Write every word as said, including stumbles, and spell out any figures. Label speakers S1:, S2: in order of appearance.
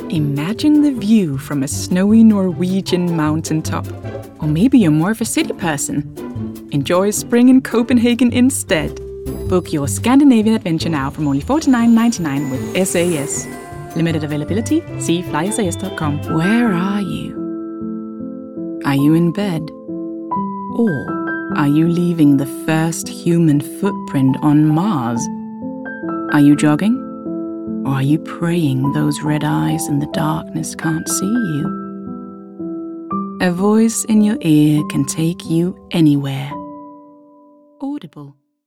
S1: Imagine the view from a snowy Norwegian mountaintop. Or maybe you're more of a city person. Enjoy spring in Copenhagen instead. Book your Scandinavian adventure now from only forty-nine ninety-nine with S A S. Limited availability, see fly S A S dot com. Where are you? Are you in bed? Or are you leaving the first human footprint on Mars? Are you jogging? Or are you praying those red eyes in the darkness can't see you? A voice in your ear can take you anywhere. Audible.